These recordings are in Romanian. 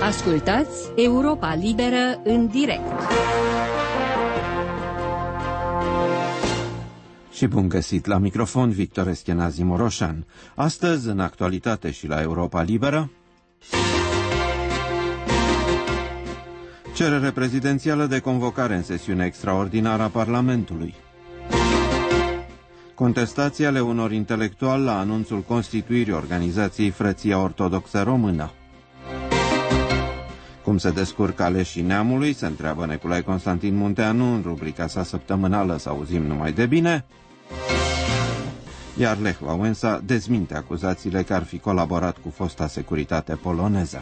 Ascultați Europa Liberă în direct. Și bun găsit la microfon, Victor Eschenazi Moroșan. Astăzi, în actualitate și la Europa Liberă, cerere prezidențială de convocare în sesiune extraordinară a Parlamentului. Contestații ale unor intelectuali la anunțul constituirii organizației Frăția Ortodoxă Română. Cum se descurcă aleșii neamului, se întreabă Nicolae Constantin Munteanu în rubrica sa săptămânală Să auzim numai de bine, iar Lech Wałęsa dezminte acuzațiile că ar fi colaborat cu fosta securitate poloneză.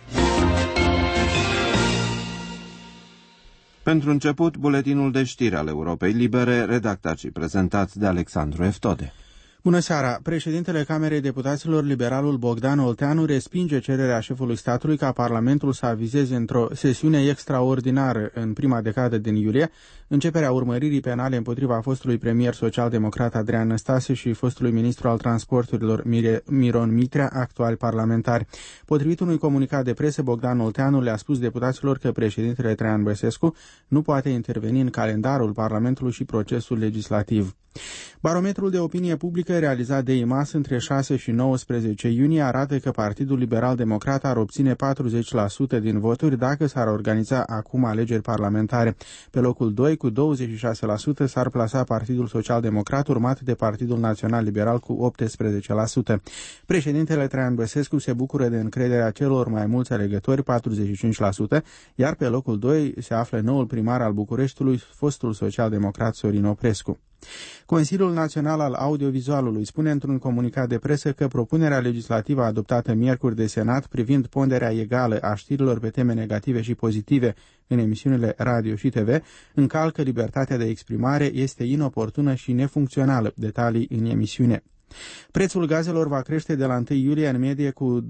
Pentru început, buletinul de știri al Europei Libere, redactat și prezentat de Alexandru Eftode. Bună seara! Președintele Camerei Deputaților, liberalul Bogdan Olteanu, respinge cererea șefului statului ca Parlamentul să avizeze într-o sesiune extraordinară în prima decadă din iulie începerea urmăririi penale împotriva fostului premier social-democrat Adrian Năstase și fostului ministru al transporturilor Miron Mitrea, actuali parlamentari. Potrivit unui comunicat de presă, Bogdan Olteanu le-a spus deputaților că președintele Traian Băsescu nu poate interveni în calendarul Parlamentului și procesul legislativ. Barometrul de opinie publică realizat de IMAS între 6 și 19 iunie arată că Partidul Liberal Democrat ar obține 40% din voturi dacă s-ar organiza acum alegeri parlamentare. Pe locul 2, cu 26%, s-ar plasa Partidul Social Democrat, urmat de Partidul Național Liberal cu 18%. Președintele Traian Băsescu se bucură de încrederea celor mai mulți alegători, 45%, iar pe locul 2 se află noul primar al Bucureștiului, fostul social-democrat Sorin Oprescu. Consiliul Național al Audiovizualului spune într-un comunicat de presă că propunerea legislativă adoptată miercuri de Senat privind ponderea egală a știrilor pe teme negative și pozitive în emisiunile radio și TV încalcă libertatea de exprimare, este inoportună și nefuncțională. Detalii în emisiune. Prețul gazelor va crește de la 1 iulie în medie cu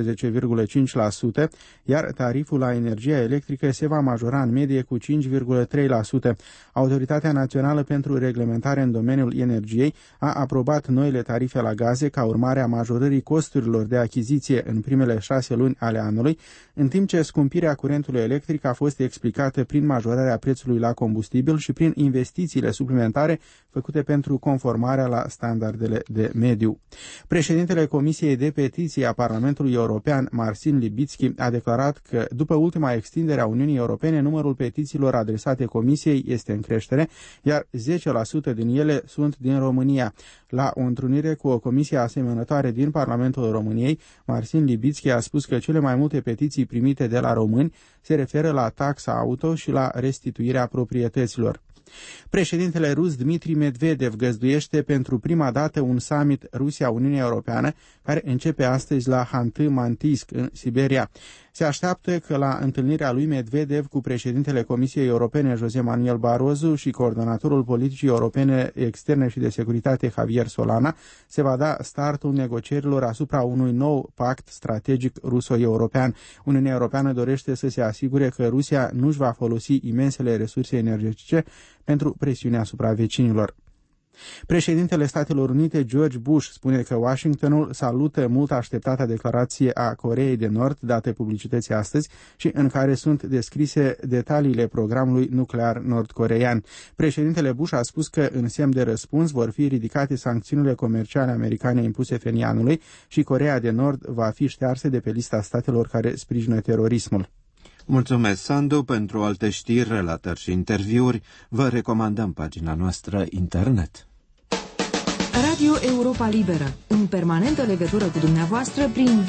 12,5%, iar tariful la energia electrică se va majora în medie cu 5,3%. Autoritatea Națională pentru Reglementare în domeniul energiei a aprobat noile tarife la gaze ca urmare a majorării costurilor de achiziție în primele 6 luni ale anului, în timp ce scumpirea curentului electric a fost explicată prin majorarea prețului la combustibil și prin investițiile suplimentare făcute pentru conformarea la standardele de mediu. Președintele Comisiei de Petiții a Parlamentului European, Marcin Libicki, a declarat că după ultima extindere a Uniunii Europene, numărul petițiilor adresate Comisiei este în creștere, iar 10% din ele sunt din România. La o întrunire cu o comisie asemănătoare din Parlamentul României, Marcin Libicki a spus că cele mai multe petiții primite de la români se referă la taxa auto și la restituirea proprietăților. Președintele rus Dmitri Medvedev găzduiește pentru prima dată un summit Rusia-Uniunea Europeană, care începe astăzi la Hanты-Mansisk, în Siberia. Se așteaptă că la întâlnirea lui Medvedev cu președintele Comisiei Europene José Manuel Barroso și coordonatorul politicii europene externe și de securitate Javier Solana se va da startul negocierilor asupra unui nou pact strategic ruso-european. Uniunea Europeană dorește să se asigure că Rusia nu își va folosi imensele resurse energetice pentru presiunea asupra vecinilor. Președintele Statelor Unite, George Bush, spune că Washingtonul salută mult așteptata declarație a Coreei de Nord dată publicității astăzi și în care sunt descrise detaliile programului nuclear nord-coreean. Președintele Bush a spus că în semn de răspuns vor fi ridicate sancțiunile comerciale americane impuse Pjöngjangului și Coreea de Nord va fi ștearsă de pe lista statelor care sprijină terorismul. Mulțumesc, Sandu. Pentru alte știri, relatări și interviuri, vă recomandăm pagina noastră internet. Radio Europa Liberă, în permanentă legătură cu dumneavoastră prin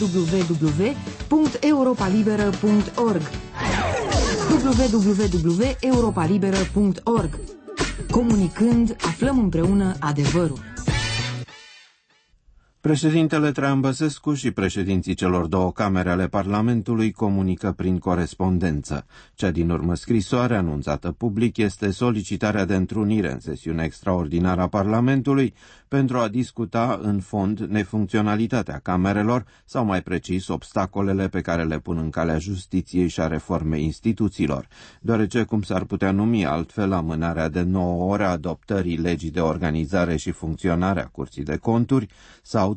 www.europalibera.org www.europalibera.org. Comunicând, aflăm împreună adevărul. Președintele Traian Băsescu și președinții celor două camere ale Parlamentului comunică prin corespondență. Cea din urmă scrisoare anunțată public este solicitarea de întrunire în sesiune extraordinară a Parlamentului pentru a discuta în fond nefuncționalitatea camerelor sau mai precis obstacolele pe care le pun în calea justiției și a reformei instituțiilor, deoarece, cum s-ar putea numi altfel, amânarea de 9 ore a adoptării legii de organizare și funcționare a Curții de Conturi sau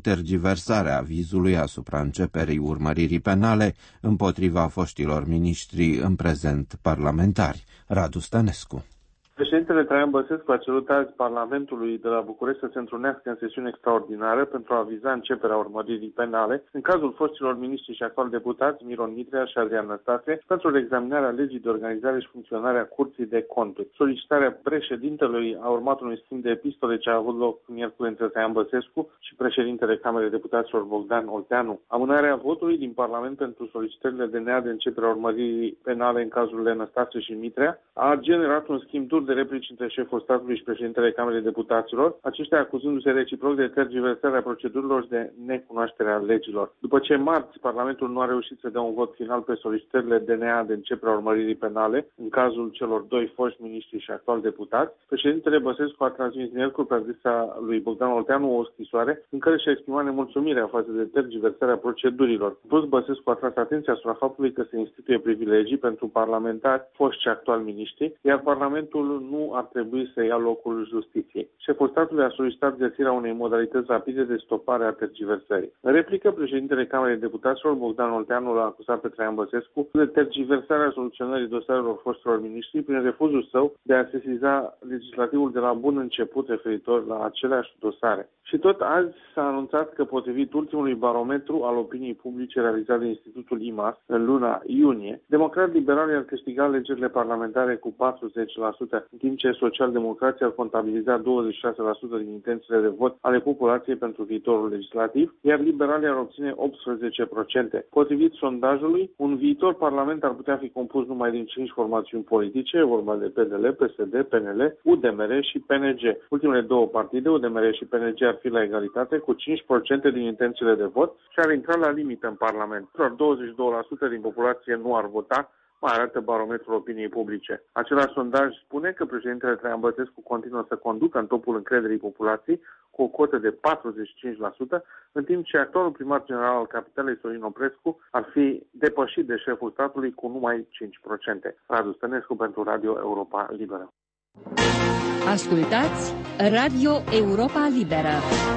tergiversarea avizului asupra începerii urmăririi penale împotriva foștilor miniștri în prezent parlamentari. Radu Stănescu. Președintele Traian Băsescu a cerut azi Parlamentului de la București să se întrunească în sesiune extraordinară pentru a aviza începerea urmăririi penale în cazul foștilor miniștri și actual deputați Miron Mitrea și Adrian Năstase pentru reexaminarea legii de organizare și funcționare a Curții de Conturi. Solicitarea președintelui a urmat unui schimb de epistole ce a avut loc miercuri între Traian Băsescu și președintele Camerei Deputaților Bogdan Olteanu. Amânarea votului din Parlament pentru solicitările DNA de începerea urmăririi penale în cazurile Năstase și Mitrea a generat un schimb dur de replici între șeful statului și președintele Camerei Deputaților, aceștia acuzându-se reciproc de tergiversarea procedurilor și de necunoașterea legilor. După ce marți Parlamentul nu a reușit să dea un vot final pe solicitările DNA de începerea urmăririi penale, în cazul celor doi foști miniștri și actual deputați, președintele Băsescu a transmis miercuri pe adresa lui Bogdan Olteanu o scrisoare în care și-a exprimat nemulțumirea față de tergiversarea procedurilor. În plus, Băsescu a tras atenția asupra faptului că se instituie privilegii pentru parlamentari foști și actual miniștri, iar Parlamentul nu ar trebui să ia locul justiției. Șeful statului a solicitat găsirea unei modalități rapide de stopare a tergiversării. În replică, președintele Camerei Deputaților, Bogdan Olteanu, l-a acuzat pe Traian Băsescu de tergiversarea soluționării dosarelor foștilor miniștri prin refuzul său de a sesiza legislativul de la bun început referitor la aceleași dosare. Și tot azi s-a anunțat că, potrivit ultimului barometru al opiniei publice realizat de Institutul IMAS în luna iunie, democrat-liberalii ar câștiga alegerile parlamentare cu 40%, în timp ce social-democrații ar contabiliza 26% din intențiile de vot ale populației pentru viitorul legislativ, iar liberalii ar obține 18%. Potrivit sondajului, un viitor parlament ar putea fi compus numai din 5 formațiuni politice, vorba de PDL, PSD, PNL, UDMR și PNG. Ultimele două partide, UDMR și PNG, ar fi la egalitate cu 5% din intențiile de vot și ar intra la limită în Parlament. Doar 22% din populație nu ar vota, mai arată barometrul opiniei publice. Același sondaj spune că președintele Traian Băsescu continuă să conducă în topul încrederii populației cu o cotă de 45%, în timp ce actualul primar general al capitalei, Sorin Oprescu, ar fi depășit de șeful statului cu numai 5%. Radu Stănescu pentru Radio Europa Liberă. Ascultați Radio Europa Liberă.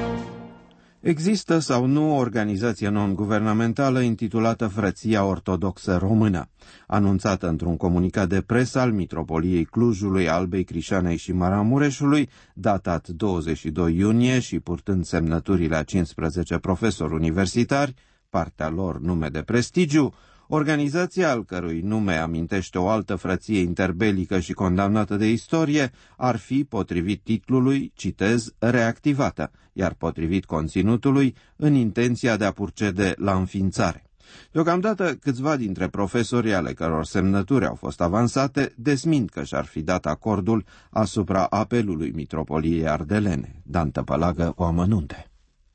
Există sau nu o organizație non-guvernamentală intitulată Frăția Ortodoxă Română, anunțată într-un comunicat de presă al Mitropoliei Clujului, Albei, Crișanei și Maramureșului, datat 22 iunie și purtând semnăturile a 15 profesori universitari, partea lor nume de prestigiu. Organizația, al cărui nume amintește o altă frăție interbelică și condamnată de istorie, ar fi, potrivit titlului, citez, reactivată, iar potrivit conținutului, în intenția de a procede la înființare. Deocamdată, câțiva dintre profesorii ale căror semnături au fost avansate desmint că și-ar fi dat acordul asupra apelului Mitropoliei Ardelene. Dan Tăpălagă o amănunte.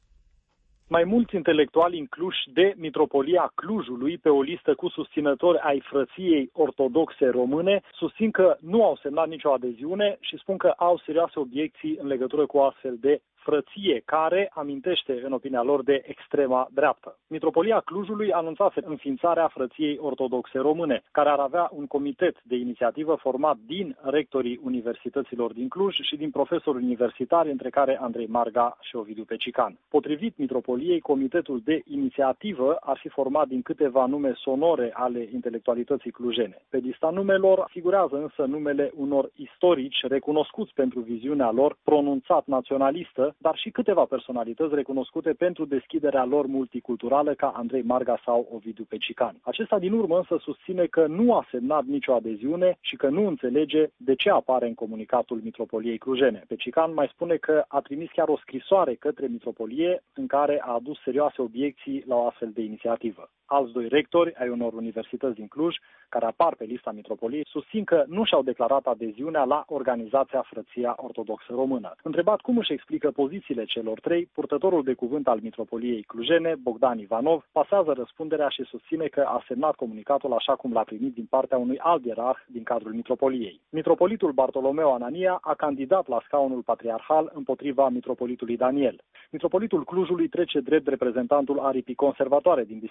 Mai mulți intelectuali incluși de Mitropolia Clujului pe o listă cu susținători ai Frăției Ortodoxe Române susțin că nu au semnat nicio adeziune și spun că au serioase obiecții în legătură cu astfel de frăție, care amintește, în opinia lor, de extrema dreaptă. Mitropolia Clujului anunțase înființarea Frăției Ortodoxe Române, care ar avea un comitet de inițiativă format din rectorii universităților din Cluj și din profesori universitari, între care Andrei Marga și Ovidiu Pecican. Potrivit Mitropoliei, comitetul de inițiativă ar fi format din câteva nume sonore ale intelectualității clujene. Pe lista numelor figurează însă numele unor istorici recunoscuți pentru viziunea lor pronunțat naționalistă, dar și câteva personalități recunoscute pentru deschiderea lor multiculturală, ca Andrei Marga sau Ovidiu Pecican. Acesta din urmă însă susține că nu a semnat nicio adeziune și că nu înțelege de ce apare în comunicatul Mitropoliei Clujene. Pecican mai spune că a trimis chiar o scrisoare către Mitropolie în care a adus serioase obiecții la o astfel de inițiativă. Alți doi rectori ai unor universități din Cluj, care apar pe lista Mitropoliei, susțin că nu și-au declarat adeziunea la organizația Frăția Ortodoxă Română. Întrebat cum își explică pozițiile celor trei, purtătorul de cuvânt al Mitropoliei Clujene, Bogdan Ivanov, pasează răspunderea și susține că a semnat comunicatul așa cum l-a primit din partea unui alt ierarh din cadrul Mitropoliei. Mitropolitul Bartolomeu Anania a candidat la scaunul patriarhal împotriva Mitropolitului Daniel. Mitropolitul Clujului trece drept reprezentantul aripii conservatoare din Biserica Ortodoxă,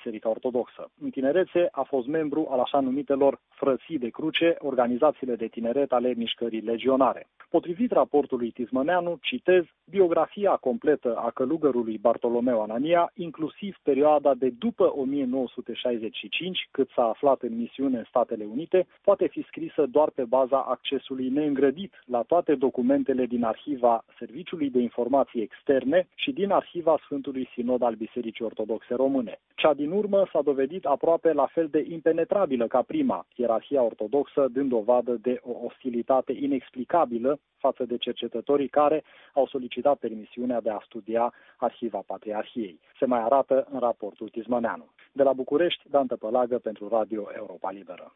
Ortodoxă. În tinerețe a fost membru al așa numitelor Frății de Cruce, organizațiile de tineret ale mișcării legionare. Potrivit raportului Tismăneanu, citez, biografia completă a călugărului Bartolomeu Anania, inclusiv perioada de după 1965, cât s-a aflat în misiune în Statele Unite, poate fi scrisă doar pe baza accesului neîngrădit la toate documentele din arhiva Serviciului de Informații Externe și din arhiva Sfântului Sinod al Bisericii Ortodoxe Române. Cea din urmă s-a dovedit aproape la fel de impenetrabilă ca prima, ierarhia ortodoxă dând dovadă de o ostilitate inexplicabilă față de cercetătorii care au solicitat permisiunea de a studia arhiva Patriarhiei. Se mai arată în raportul Tismăneanu. De la București, Dan Tăpălagă pentru Radio Europa Liberă.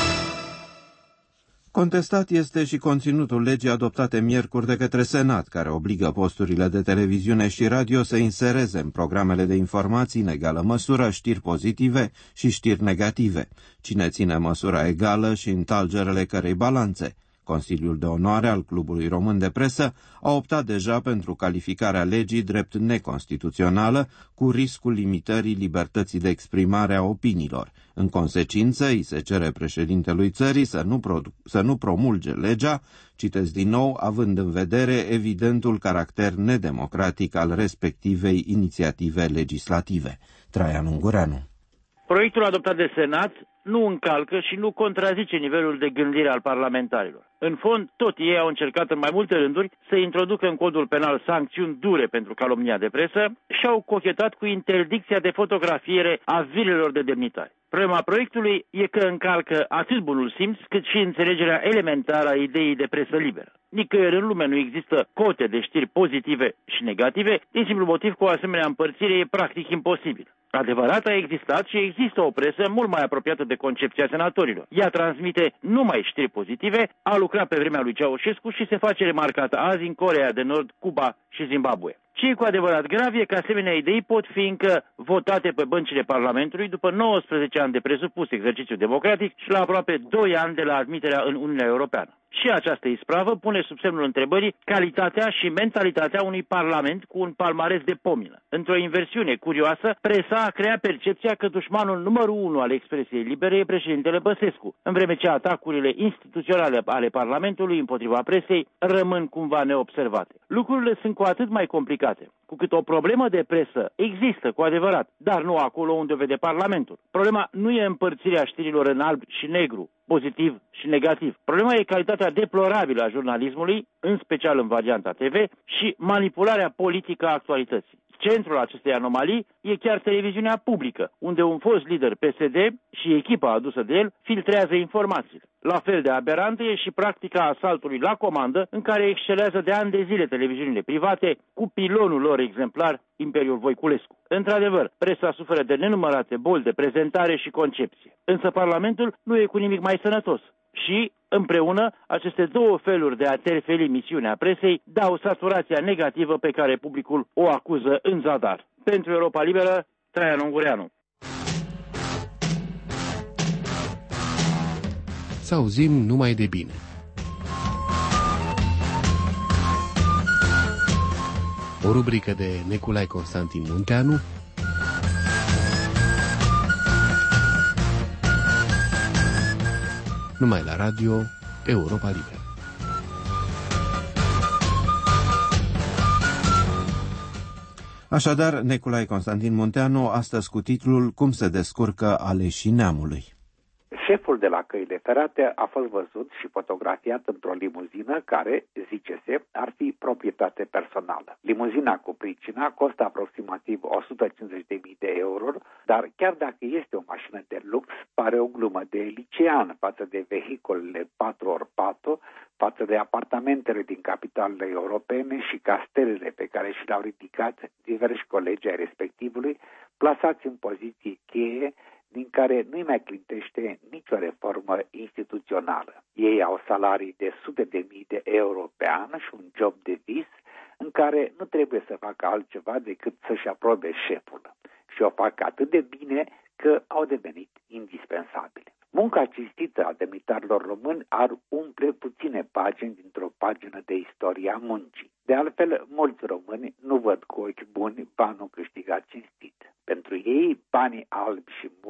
Contestat este și conținutul legii adoptate miercuri de către Senat, care obligă posturile de televiziune și radio să insereze în programele de informații în egală măsură știri pozitive și știri negative. Cine ține măsura egală și întalgerele cărei balanțe? Consiliul de Onoare al Clubului Român de Presă a optat deja pentru calificarea legii drept neconstituțională, cu riscul limitării libertății de exprimare a opiniilor. În consecință, îi se cere președintelui țării să nu promulge legea, citesc din nou, având în vedere evidentul caracter nedemocratic al respectivei inițiative legislative. Traian Ungureanu. Proiectul adoptat de Senat nu încalcă și nu contrazice nivelul de gândire al parlamentarilor. În fond, tot ei au încercat în mai multe rânduri să introducă în codul penal sancțiuni dure pentru calomnia de presă și au cochetat cu interdicția de fotografiere a vilelor de demnitari. Problema proiectului e că încalcă atât bunul simț, cât și înțelegerea elementară a ideii de presă liberă. Nicăieri în lume nu există cote de știri pozitive și negative, din simplu motiv că o asemenea împărțire e practic imposibil. Adevărat, a existat și există o presă mult mai apropiată de concepția senatorilor. Ea transmite numai știri pozitive, a lucrat pe vremea lui Ceaușescu și se face remarcată azi în Coreea de Nord, Cuba și Zimbabwe. Ce e cu adevărat grav e că asemenea idei pot fi încă votate pe băncile Parlamentului după 19 ani de presupus exercițiu democratic și la aproape 2 ani de la admiterea în Uniunea Europeană. Și această ispravă pune sub semnul întrebării calitatea și mentalitatea unui parlament cu un palmares de pomină. Într-o inversiune curioasă, presa a creat percepția că dușmanul numărul 1 al expresiei libere e președintele Băsescu, în vreme ce atacurile instituționale ale Parlamentului împotriva presei rămân cumva neobservate. Lucrurile sunt cu atât mai complicate, cu cât o problemă de presă există cu adevărat, dar nu acolo unde o vede Parlamentul. Problema nu e împărțirea știrilor în alb și negru, pozitiv și negativ. Problema e calitatea deplorabilă a jurnalismului, în special în varianta TV, și manipularea politică a actualității. Centrul acestei anomalii e chiar televiziunea publică, unde un fost lider PSD și echipa adusă de el filtrează informațiile. La fel de aberantă e și practica asaltului la comandă, în care excelează de ani de zile televiziunile private, cu pilonul lor exemplar, Imperiul Voiculescu. Într-adevăr, presa suferă de nenumărate boli de prezentare și concepție. Însă Parlamentul nu e cu nimic mai sănătos. Și, împreună, aceste două feluri de a terfeli misiunea presei dau saturația negativă pe care publicul o acuză în zadar. Pentru Europa Liberă, Traian Ungureanu. Să auzim numai de bine. O rubrică de Neculai Constantin Munteanu, numai la Radio Europa Liberă. Așadar, Neculai Constantin Munteanu, astăzi cu titlul Cum se descurcă aleșii neamului. Șeful de la căile ferate a fost văzut și fotografiat într-o limuzină care, zice-se, ar fi proprietate personală. Limuzina cu pricina costă aproximativ 150.000 de euro, dar chiar dacă este o mașină de lux, pare o glumă de licean față de vehiculele 4x4, față de apartamentele din capitalele europene și castelele pe care și le-au ridicat diversi colegi ai respectivului, plasați în poziții cheie, din care nu-i mai clintește nicio reformă instituțională. Ei au salarii de sute de mii de euro pe an și un job de vis în care nu trebuie să facă altceva decât să-și aprobe șeful. Și o fac atât de bine că au devenit indispensabile. Munca cinstită a demnitarilor români ar umple puține pagini dintr-o pagină de istoria muncii. De altfel, mulți români nu văd cu ochi buni banul câștigat cinstit. Pentru ei, banii albi și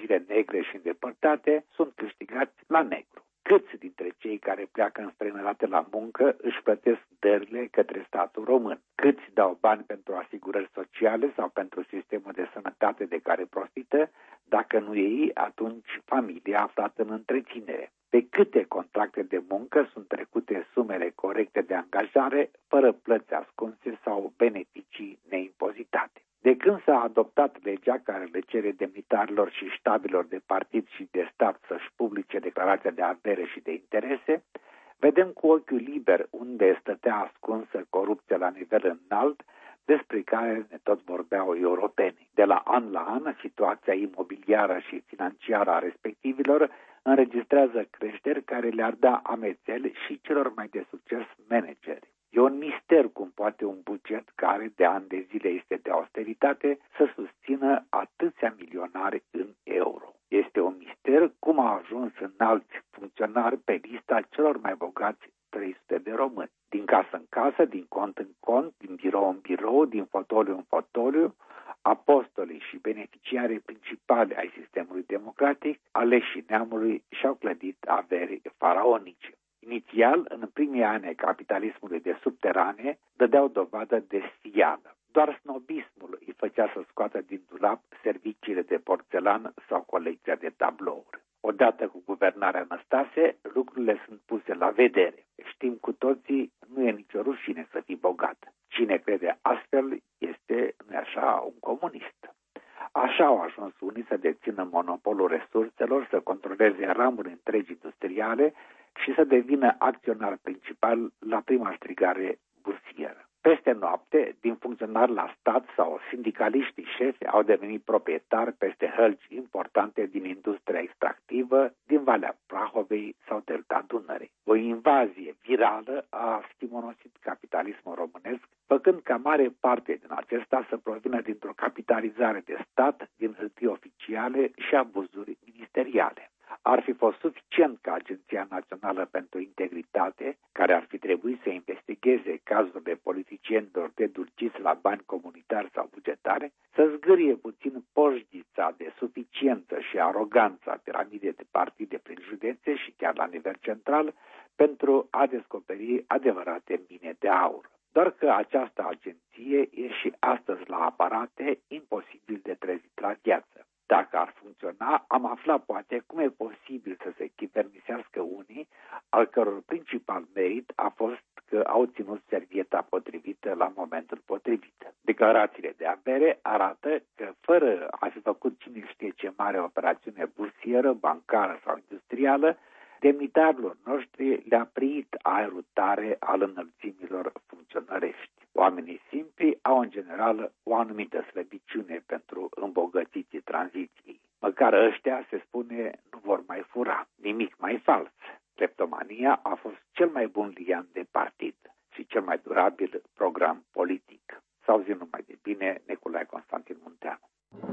comunitățile negre și îndepărtate sunt câștigați la negru. Câți dintre cei care pleacă în străinătate la muncă își plătesc dările către statul român? Câți dau bani pentru asigurări sociale sau pentru sistemul de sănătate de care profită? Dacă nu ei, atunci familia aflată în întreținere. Pe câte contracte de muncă sunt trecute sumele corecte de angajare, fără plăți ascunse sau beneficii neimpozitate? De când s-a adoptat legea care le cere demnitarilor și ștabilor de partid și de stat să-și publice declarația de avere și de interese, vedem cu ochiul liber unde stătea ascunsă corupția la nivel înalt, despre care ne tot vorbeau europenii. De la an, situația imobiliară și financiară a respectivilor înregistrează creșteri care le-ar da amețeli și celor mai de succes manageri. E un mister cum poate un buget care de ani de zile este de austeritate să susțină atâția milionari în euro. Este un mister cum au ajuns înalți funcționari pe lista celor mai bogați 300 de români. Din casă în casă, din cont în cont, din birou în birou, din fotoliu în fotoliu, apostolii și beneficiarii principali ai sistemului democratic, aleșii neamului, și-au clădit averi faraonice. Inițial, în primii ani ai capitalismului de subterane, dădeau dovadă de sfială. Doar snobismul îi făcea să scoată din dulap serviciile de porțelan sau colecția de tablouri. Odată cu guvernarea Năstase, lucrurile sunt puse la vedere. Știm cu toții, nu e nicio rușine să fii bogat. Cine crede astfel este, nu așa, un comunist. Așa au ajuns unii să dețină monopolul resurselor, să controleze ramuri întregi industriale și să devină acționar principal la prima strigare bursieră. Peste noapte, din funcționari la stat sau sindicaliștii șefi au devenit proprietari peste hălci importante din industria extractivă, din Valea Prahovei sau Delta Dunării. O invazie virală a schimonosit capitalismul românesc, făcând ca mare parte din acesta să provină dintr-o capitalizare de stat, din hârtii oficiale și abuzuri ministeriale. Ar fi fost suficient ca Agenția Națională pentru Integritate, care ar fi trebuit să investigheze cazurile politicienilor dedulciți la bani comunitari sau bugetare, să zgârie puțin poșghița de suficiență și aroganță a piramidei de partide prin județe și chiar la nivel central, pentru a descoperi adevărate mine de aur. Doar că această agenție e și astăzi la aparate imposibil de trezit la viață. Dacă ar funcționa, am aflat poate cum e posibil să se chivernisească unii, al căror principal merit a fost că au ținut servieta potrivită la momentul potrivit. Declarațiile de avere arată că, fără a fi făcut cine știe ce mare operațiune bursieră, bancară sau industrială, demnitarilor noștri le-a priit aerul tare al înălțimilor funcționărești. Oamenii simpli au în general o anumită slăbiciune pentru îmbogățiții tranziției. Măcar ăștia, se spune, nu vor mai fura. Nimic mai fals. Kleptomania a fost cel mai bun lian de partid și cel mai durabil program politic. Să auzim numai de bine Nicolae Constantin Munteanu.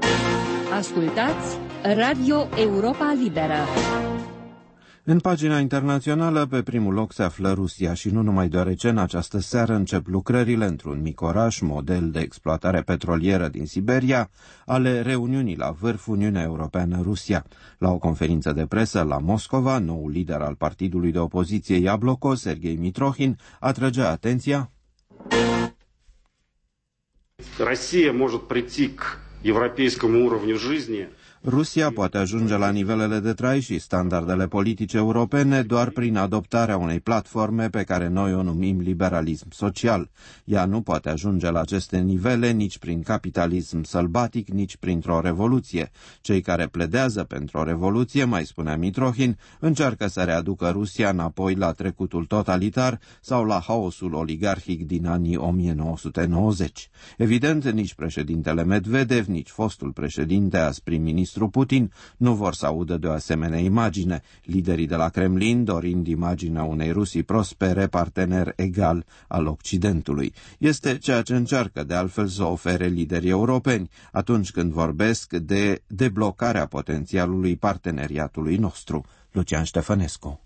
Ascultați Radio Europa Liberă. În pagina internațională, pe primul loc se află Rusia și nu numai deoarece în această seară încep lucrările într-un mic oraș, model de exploatare petrolieră din Siberia, ale reuniunii la vârf Uniunea Europeană-Rusia. La o conferință de presă la Moscova, noul lider al partidului de opoziție Iabloko, Sergei Mitrohin, atrăgea atenția: Россия может прийти к европейскому уровню жизни. Rusia poate ajunge la nivelele de trai și standardele politice europene doar prin adoptarea unei platforme pe care noi o numim liberalism social. Ea nu poate ajunge la aceste nivele nici prin capitalism sălbatic, nici printr-o revoluție. Cei care pledează pentru o revoluție, mai spunea Mitrohin, încearcă să readucă Rusia înapoi la trecutul totalitar sau la haosul oligarhic din anii 1990. Evident, nici președintele Medvedev, nici fostul președinte, as prim-ministru Putin, nu vor să audă de o asemenea imagine, liderii de la Kremlin dorind imaginea unei Rusii prospere, partener egal al Occidentului. Este ceea ce încearcă de altfel să ofere liderii europeni atunci când vorbesc de deblocarea potențialului parteneriatului nostru. Lucian Ștefănescu.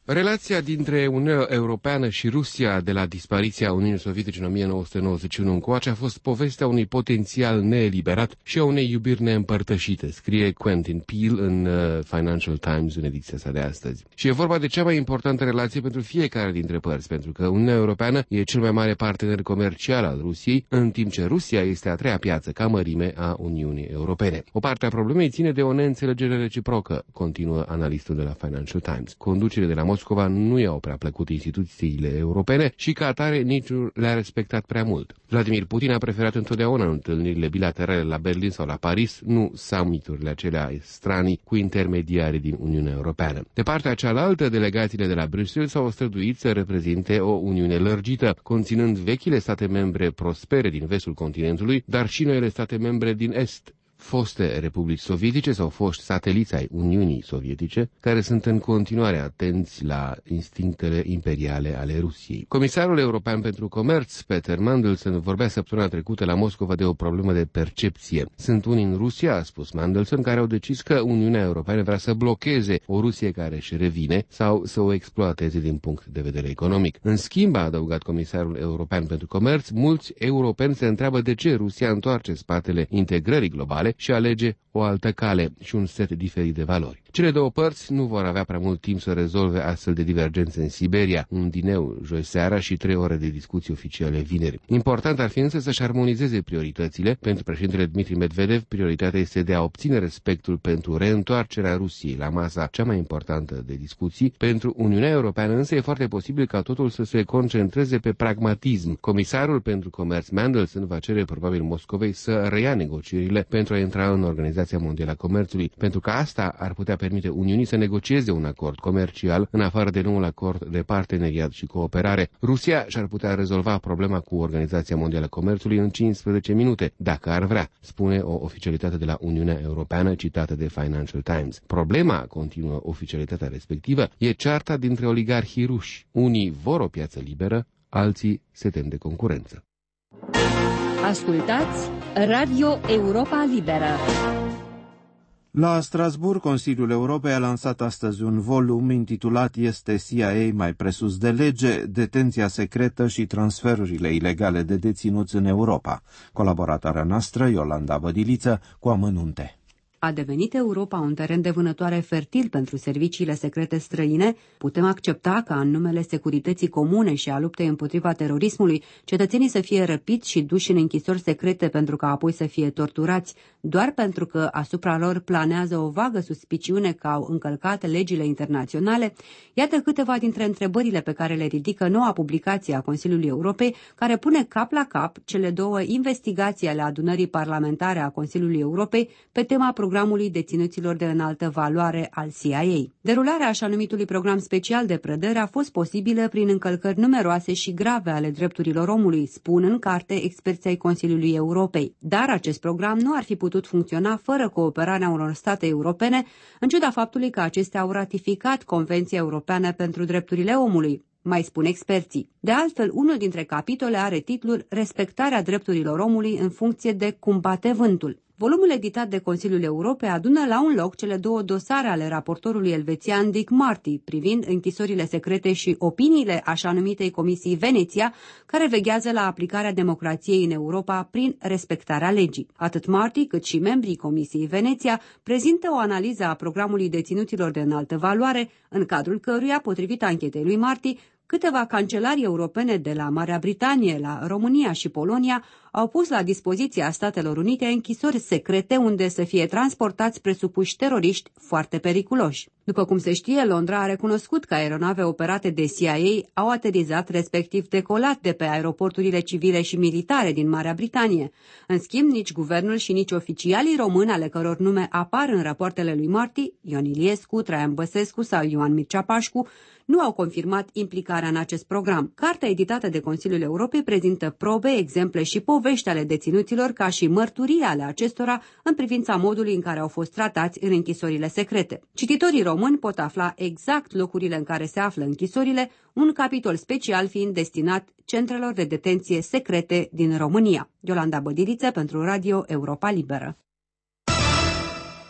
Relația dintre Uniunea Europeană și Rusia de la dispariția Uniunii Sovietice în 1991 încoace a fost povestea unui potențial neeliberat și a unei iubiri neîmpărtășite, scrie Quentin Peel în Financial Times în ediția sa de astăzi. Și e vorba de cea mai importantă relație pentru fiecare dintre părți, pentru că Uniunea Europeană e cel mai mare partener comercial al Rusiei, în timp ce Rusia este a treia piață ca mărime a Uniunii Europene. O parte a problemei ține de o neînțelegere reciprocă, continuă analistul de la Financial Times. Conducerea de la Moscova nu i-au prea plăcut instituțiile europene și ca atare nici nu le-a respectat prea mult. Vladimir Putin a preferat întotdeauna întâlnirile bilaterale la Berlin sau la Paris, nu summiturile acelea stranii cu intermediari din Uniunea Europeană. De partea cealaltă, delegațiile de la Bruxelles s-au străduit să reprezinte o Uniune lărgită, conținând vechile state membre prospere din vestul continentului, dar și noile state membre din est, foste republici sovietice sau foști sateliți ai Uniunii Sovietice, care sunt în continuare atenți la instinctele imperiale ale Rusiei. Comisarul european pentru comerț, Peter Mandelson, vorbea săptămâna trecută la Moscova de o problemă de percepție. Sunt unii în Rusia, a spus Mandelson, care au decis că Uniunea Europeană vrea să blocheze o Rusie care își revine sau să o exploateze din punct de vedere economic. În schimb, a adăugat comisarul european pentru comerț, mulți europeni se întreabă de ce Rusia întoarce spatele integrării globale și alege o altă cale și un set diferit de valori. Cele două părți nu vor avea prea mult timp să rezolve astfel de divergențe în Siberia, un dineu joi seara și 3 ore de discuții oficiale vineri. Important ar fi însă să-și armonizeze prioritățile. Pentru președintele Dmitri Medvedev, prioritatea este de a obține respectul pentru reîntoarcerea Rusiei la masa cea mai importantă de discuții. Pentru Uniunea Europeană însă e foarte posibil ca totul să se concentreze pe pragmatism. Comisarul pentru comerț Mandelson va cere probabil Moscovei să reia negocierile pentru a intra în Organizația Mondială a Comerțului, pentru că asta ar putea permite Uniunii să negocieze un acord comercial în afară de noul acord de parteneriat și cooperare. Rusia și-ar putea rezolva problema cu Organizația Mondială a Comerțului în 15 minute, dacă ar vrea, spune o oficialitate de la Uniunea Europeană citată de Financial Times. Problema, continuă oficialitatea respectivă, e cearta dintre oligarhii ruși. Unii vor o piață liberă, alții se tem de concurență. Ascultați Radio Europa Liberă. La Strasbourg, Consiliul Europei a lansat astăzi un volum intitulat Este CIA mai presus de lege, detenția secretă și transferurile ilegale de deținuți în Europa. Colaboratoarea noastră, Iolanda Bădiliță, cu amănunte. A devenit Europa un teren de vânătoare fertil pentru serviciile secrete străine? Putem accepta ca în numele securității comune și a luptei împotriva terorismului, cetățenii să fie răpiți și duși în închisori secrete pentru ca apoi să fie torturați, doar pentru că asupra lor planează o vagă suspiciune că au încălcat legile internaționale? Iată câteva dintre întrebările pe care le ridică noua publicație a Consiliului Europei, care pune cap la cap cele două investigații ale adunării parlamentare a Consiliului Europei pe tema programului deținuților de înaltă valoare al CIA. Derularea așa numitului program special de predări a fost posibilă prin încălcări numeroase și grave ale drepturilor omului, spun în carte experții ai Consiliului Europei. Dar acest program nu ar fi putut funcționa fără cooperarea unor state europene, în ciuda faptului că acestea au ratificat Convenția Europeană pentru Drepturile Omului. Mai spun experții. De altfel, unul dintre capitole are titlul Respectarea drepturilor omului în funcție de cum bate vântul. Volumul editat de Consiliul Europei adună la un loc cele două dosare ale raportorului elvețian Dick Marty privind închisorile secrete și opiniile așa numitei Comisii Veneția, care veghează la aplicarea democrației în Europa prin respectarea legii. Atât Marty cât și membrii Comisiei Veneția prezintă o analiză a programului deținuților de înaltă valoare, în cadrul căruia, potrivit anchetei lui Marty, câteva cancelari europene de la Marea Britanie, la România și Polonia au pus la dispoziția Statelor Unite închisori secrete unde să fie transportați presupuși teroriști foarte periculoși. După cum se știe, Londra a recunoscut că aeronave operate de CIA au aterizat, respectiv decolat de pe aeroporturile civile și militare din Marea Britanie. În schimb, nici guvernul și nici oficialii români, ale căror nume apar în rapoartele lui Marty, Ion Iliescu, Traian Băsescu sau Ioan Mircea Pașcu, nu au confirmat implicarea în acest program. Cartea editată de Consiliul Europei prezintă probe, exemple și povești ale deținuților ca și mărturii ale acestora în privința modului în care au fost tratați în închisorile secrete. Cititorii români pot afla exact locurile în care se află închisorile, un capitol special fiind destinat centrelor de detenție secrete din România. Iolanda Bădiliță pentru Radio Europa Liberă.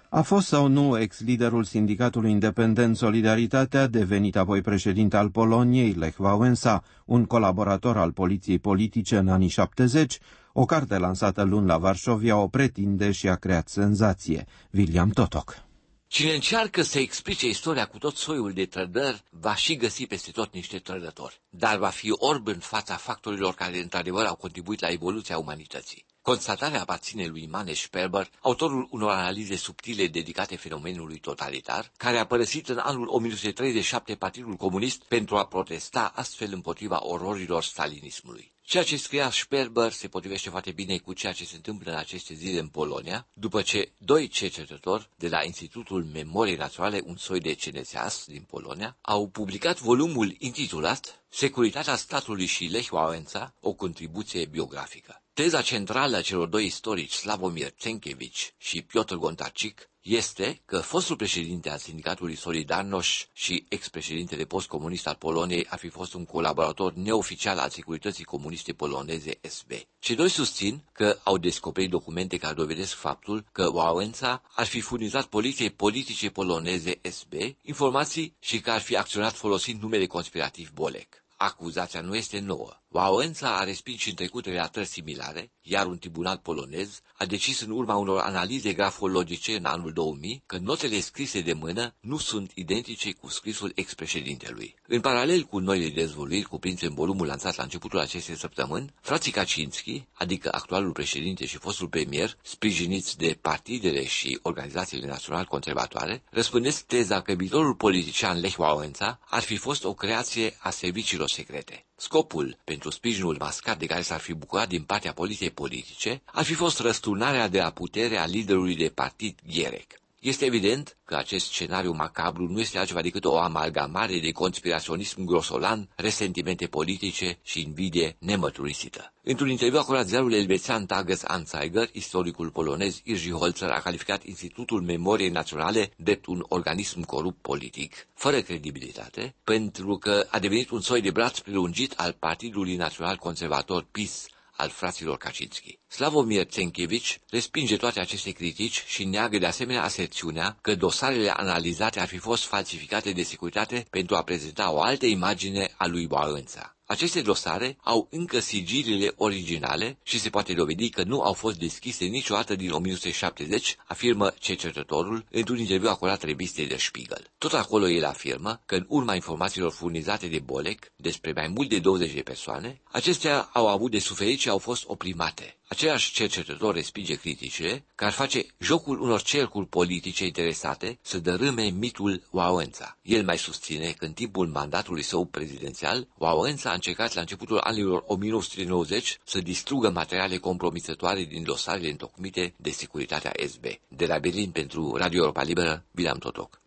A fost sau nu ex-liderul sindicatului independent Solidaritatea, devenit apoi președinte al Poloniei, Lech Wałęsa, un colaborator al poliției politice în anii 70, o carte lansată luni la Varșovia o pretinde și a creat senzație. William Totok. Cine încearcă să explice istoria cu tot soiul de trădări, va și găsi peste tot niște trădători, dar va fi orb în fața factorilor care într-adevăr au contribuit la evoluția umanității. Constatarea aparține lui Manes Sperber, autorul unor analize subtile dedicate fenomenului totalitar, care a părăsit în anul 1937 Partidul Comunist pentru a protesta astfel împotriva ororilor stalinismului. Ceea ce scria Sperber se potrivește foarte bine cu ceea ce se întâmplă în aceste zile în Polonia, după ce doi cercetători de la Institutul Memoriei Naționale, un soi de CNSAS din Polonia, au publicat volumul intitulat Securitatea statului și Lech Wałęsa, o contribuție biografică. Teza centrală a celor doi istorici, Sławomir Cenkiewicz și Piotr Gontarczyk, este că fostul președinte al sindicatului Solidarność și ex-președintele postcomunist al Poloniei ar fi fost un colaborator neoficial al securității comuniste poloneze SB. Cei doi susțin că au descoperit documente care dovedesc faptul că Wałęsa ar fi furnizat poliției politice poloneze SB informații și că ar fi acționat folosind numele conspirativ Bolek. Acuzația nu este nouă. Wałęsa a respins și în trecut relatări similare, iar un tribunal polonez a decis în urma unor analize grafologice în anul 2000 că notele scrise de mână nu sunt identice cu scrisul ex-președintelui. În paralel cu noile dezvăluiri cuprinse în volumul lansat la începutul acestei săptămâni, frații Kaczynski, adică actualul președinte și fostul premier, sprijiniți de partidele și organizațiile național-conservatoare, răspândesc teza că viitorul politician Lech Wałęsa ar fi fost o creație a serviciilor secrete. Scopul pentru sprijinul mascat de care s-ar fi bucurat din partea poliției politice ar fi fost răsturnarea de la putere a liderului de partid Gierek. Este evident că acest scenariu macabru nu este altceva decât o amalgamare de conspiraționism grosolan, resentimente politice și invidie nemărturisită. Într-un interviu acordat ziarul elvețian Tages Anzeiger, istoricul polonez Jerzy Holzer a calificat Institutul Memoriei Naționale drept un organism corupt politic, fără credibilitate, pentru că a devenit un soi de braț prelungit al Partidului Național Conservator PiS, al fraților Kaczynski. Sławomir Cenkiewicz respinge toate aceste critici și neagă de asemenea aserțiunea că dosarele analizate ar fi fost falsificate de securitate pentru a prezenta o altă imagine a lui Wałęsa. Aceste dosare au încă sigiliile originale și se poate dovedi că nu au fost deschise niciodată din 1970, afirmă cercetătorul într-un interviu acordat revistei Der Spiegel. Tot acolo el afirmă că în urma informațiilor furnizate de Bolek despre mai mult de 20 de persoane, acestea au avut de suferit și au fost oprimate. Același cercetător respinge criticile că ar face jocul unor cercuri politice interesate să dărâme mitul Wałęsa. El mai susține că în timpul mandatului său prezidențial, Wałęsa a încercat la începutul anilor 1990 să distrugă materiale compromisătoare din dosarele întocmite de securitatea SB. De la Berlin pentru Radio Europa Liberă, William Totok.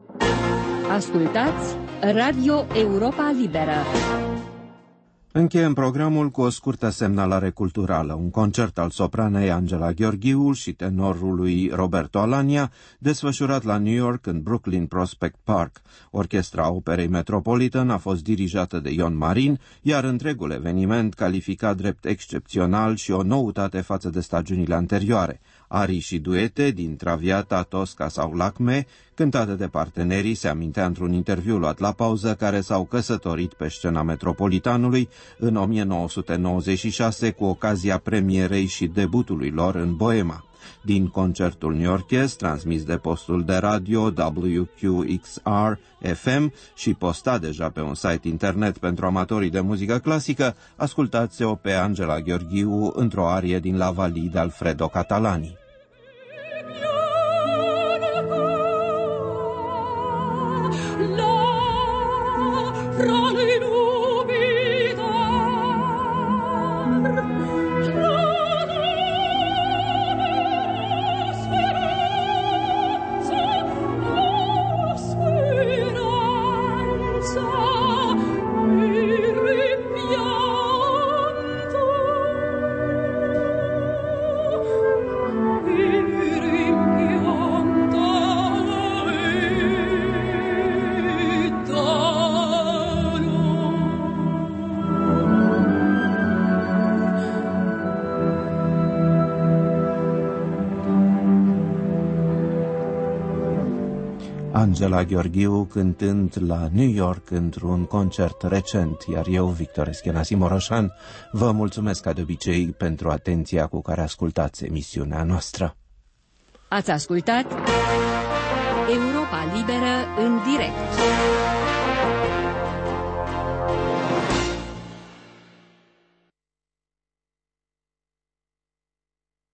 Ascultați Radio Europa Liberă. Încheiem programul cu o scurtă semnalare culturală. Un concert al sopranei Angela Gheorghiu și tenorului Roberto Alania, desfășurat la New York în Brooklyn Prospect Park. Orchestra Operei Metropolitan a fost dirijată de Ion Marin, iar întregul eveniment calificat drept excepțional și o noutate față de stagiunile anterioare. Arii și duete din Traviata, Tosca sau Lacme, cântate de partenerii, se amintea într-un interviu luat la pauză, care s-au căsătorit pe scena Metropolitanului în 1996 cu ocazia premierei și debutului lor în Boema. Din concertul newyorkez, transmis de postul de radio WQXR-FM și postat deja pe un site internet pentru amatorii de muzică clasică, ascultați-o pe Angela Gheorghiu într-o arie din La Vallee de Alfredo Catalani. Angela Gheorghiu cântând la New York într-un concert recent, iar eu, Victor Eschenasi Moroșan, vă mulțumesc ca de obicei pentru atenția cu care ascultați emisiunea noastră. Ați ascultat Europa Liberă în direct.